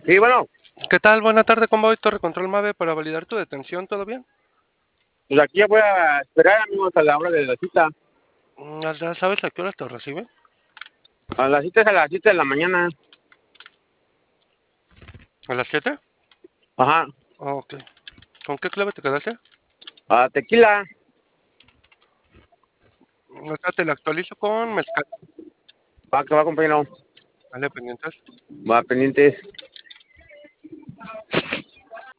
Sí, bueno, ¿Qué tal? Buena tarde, ¿cómo voy? Torre Control Mave para validar tu detención, ¿todo bien? pues aquí ya voy a esperar, amigos, a la hora de la cita. ¿Ya sabes a qué horas te reciben? A la cita es a las 7 de la mañana. ¿A las 7? Ajá. Ok. ¿Con qué clave te quedaste? A tequila. Ahorita te la actualizo con mezcal. Va, que va, compañero. Vale, pendientes. Va, pendientes.